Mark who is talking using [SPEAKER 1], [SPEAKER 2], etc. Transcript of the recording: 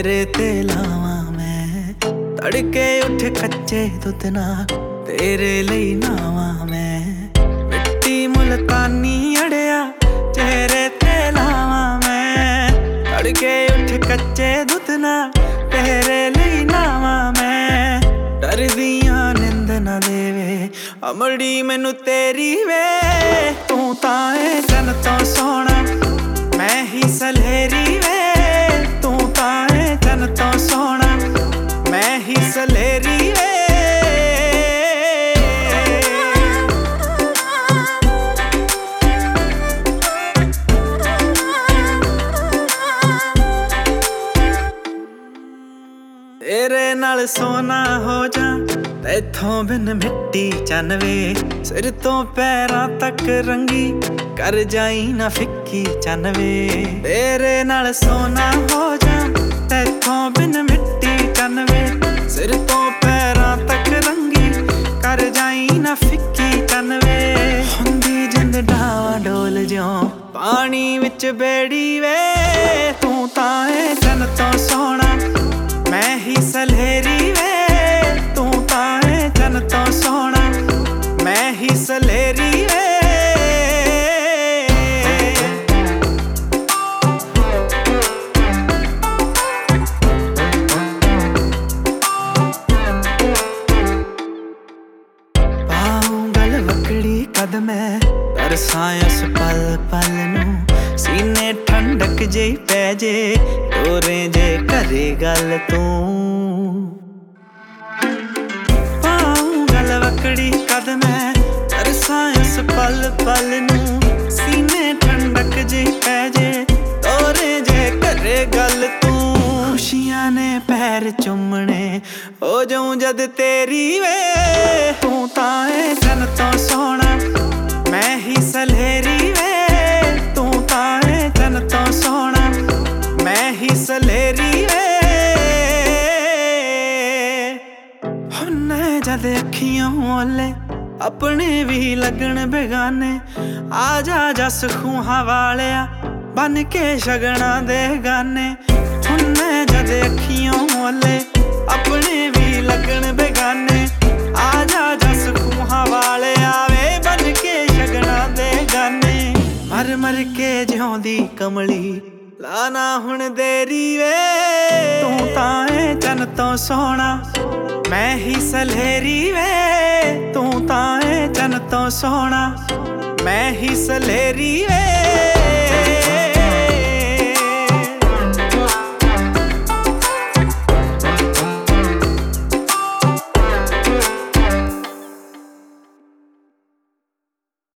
[SPEAKER 1] तेरे ते लावां मैं तड़के उठ कच्चे दुध नाल तेरे लई नावां मैं मिट्टी मुल्तानी अड़िया चेहरे ते लावां मैं तड़के उठ कच्चे दुध नाल तेरे लई नावां मैं डरदियां निंद ना देवे अमड़ी मैनू तेरी वे तू तां ऐ जन तो सोहना मैं ही सलहेरी वे तू तां ऐ जन तो सोहना मैं ही सलहेरी वे तेरे नाल सोना हो जा तैथों बिन मिट्टी चनवे सिर तो पैरां तक रंगी कर जाई ना फिक्की चनवे तेरे नाल सोना हो जा तैथों बिन मिट्टी चनवे सिर तो पैरां तक रंगी कर जाई ना फिक्की चनवे हुंदी जिंद डावा डोल ज्यों पानी विच बेड़ी वे तू तां ऐ जन तो सोहना मैं ही सलहेरी वे तू तां ऐ जन तो सोहना मैं ही सलहेरी वे पाऊं गल वकड़ी कद मैं तरसां उस पल पल नूं सीने ठंडक जेही पै जे तोरे जे करे गल तू पाऊं गल वकड़ी कद मैं तरसां उस पल पल नूं सीने ठंडक जेही पै जे तोरे जे करे गल तू खुशियां ने पैर चुमने हो जाऊं जद तेरी वे तू तां ऐ जन तो सोहना मैं ही सलहेरी वे तू तां ऐ जन तो सोहना मैं ही सलहेरी वे हुन्ने जद अखियों ओले अपने भी लगन बेगाने आजा जस खूहां वालिया बन के शगना दे गाने हुन्ने जद अखियों ओले अपने भी लगन बेगाने आजा जस खूहां वालिया वे बन के शगना दे गाने मर मर के जिउंदी कमली लाना हुण देरी वे तू तां ऐ जन तो सोहना मैं ही सलहेरी वे तू तां ऐ जन तो सोहना मैं ही सलहेरी वे।